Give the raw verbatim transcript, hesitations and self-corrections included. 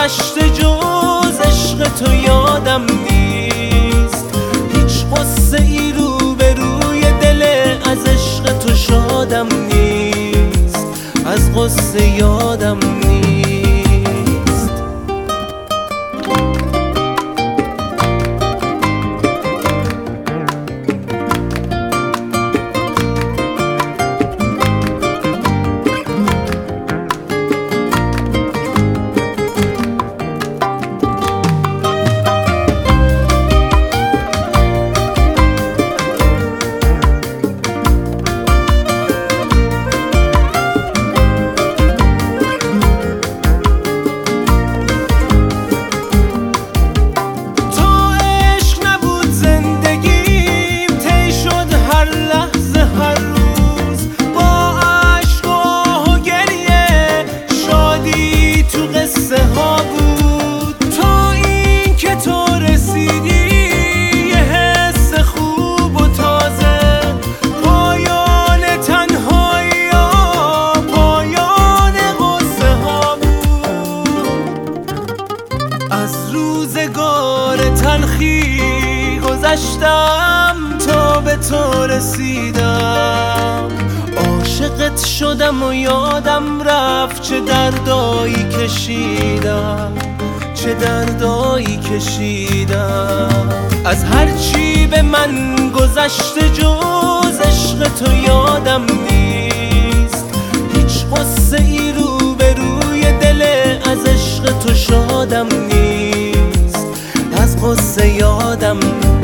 گذشته جز عشق تو یادم نیست. هیچ غصه ای رو به روی دل از عشق تو شادم نیست، از غصه یادم نیست. از روزگار تلخی گذشتم تا به تو رسیدم. عاشقت شدم و یادم رفت چه دردایی کشیدم، چه دردایی کشیدم. از هرچی به من گذشته جز عشق تو یادم نیست. هیچ غصه ای رو به روی دل از عشق تو شادم نیست، از غصه یادم